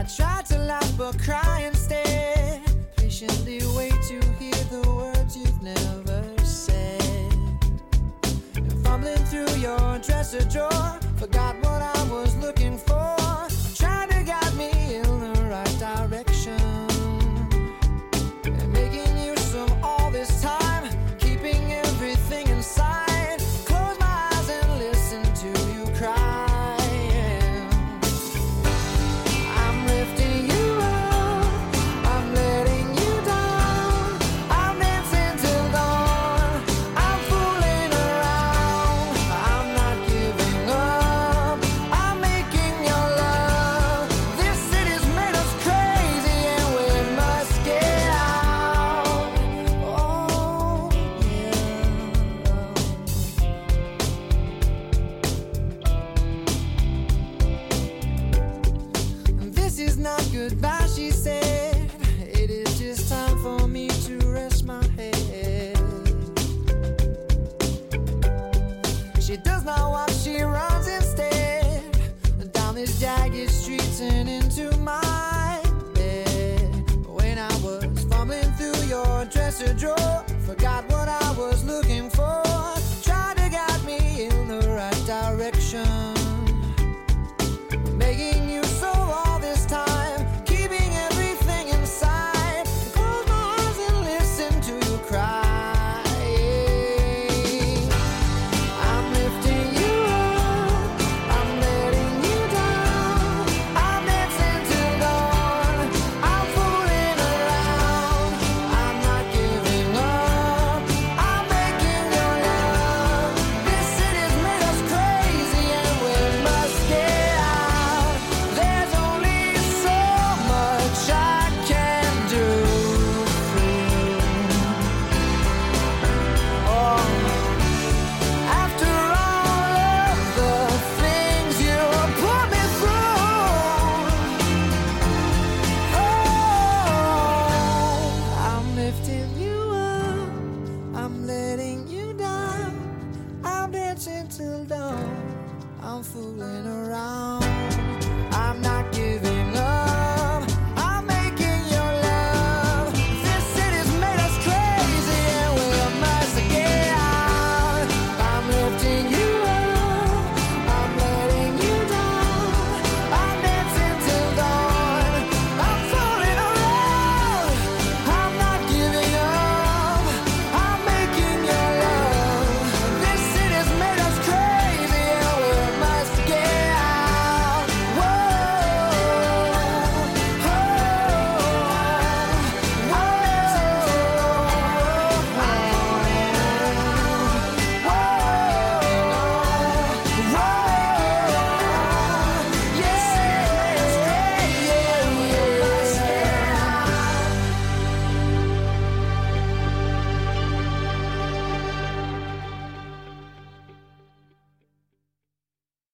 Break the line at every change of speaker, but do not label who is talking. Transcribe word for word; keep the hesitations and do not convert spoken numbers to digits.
tried to laugh but cry instead. Patiently wait to hear the words you've never said. And fumbling through your dresser drawer, forgot what I was looking for. Trying to guide me in the right direction. And making use of all this time, keeping everything inside. Close my eyes and listen to you cry. Goodbye, she said. It is just time for me to rest my head. She does not walk, she runs instead. Down this jagged street and into my bed. When I was fumbling through your dresser drawer,